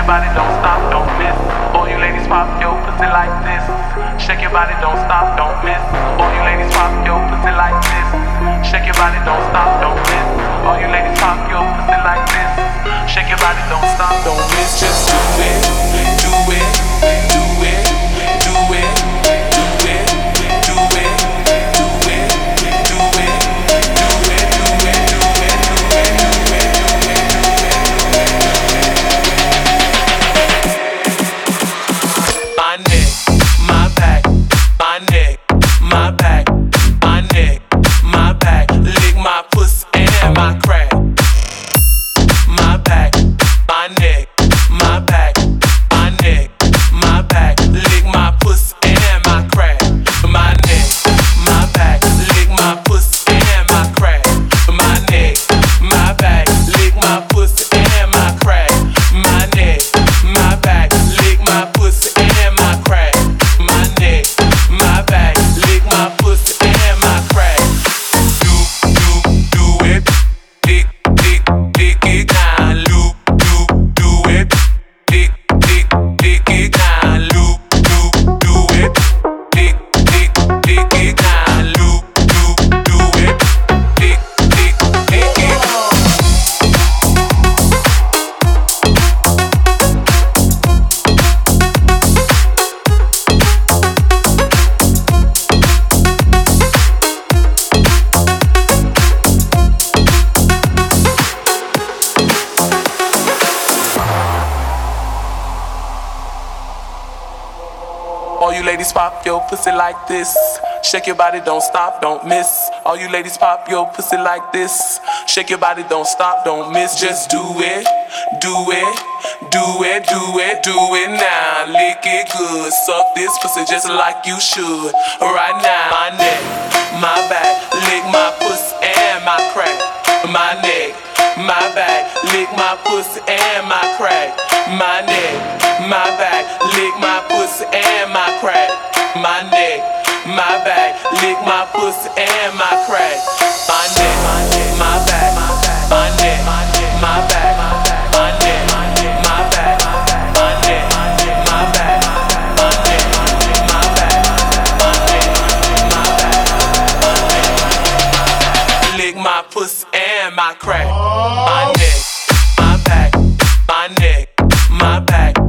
your body, don't stop, don't miss. All you ladies pop your pussy like this. Shake your body, don't stop, don't miss. All you ladies pop your pussy like this. Shake your body, don't stop, don't miss. All you ladies pop your pussy like this. Shake your body, don't stop, don't miss. Just do it, do it, do it, do it, do it, do it, do it, do it, do it, do it, do it, do it, do it, do it. My neck, my back, my neck, my back, my neck, my back. Lick my pussy and my crack. My back, my neck, my back, my neck, my back. Lick my pussy and my crack. My neck, my back, lick my pussy and my crack. My neck, my back, lick my pussy and my crack. My neck, my back, lick my pussy and my crack. My neck, my back, lick my pussy and my crack. Do it, dick it down, loop, do it, dick it down, loop, do it, dick it down, loop, do it, dick it. All you ladies pop your pussy like this. Shake your body, don't stop, don't miss. All you ladies pop your pussy like this. Shake your body, don't stop, don't miss. Just do it, do it, do it, do it, do it now. Lick it good, suck this pussy just like you should. Right now, my neck, my back, lick my pussy and my crack. My neck, my back, lick my pussy and my crack. My neck, my back, lick my pussy and my crack. My neck, my back, lick my pussy and my crack. My neck, my back, my neck, my back, my neck, my back, my neck, my back, my neck, my back, my neck, my back, my neck. Lick my pussy and my crack. My neck, my back, my neck, my back.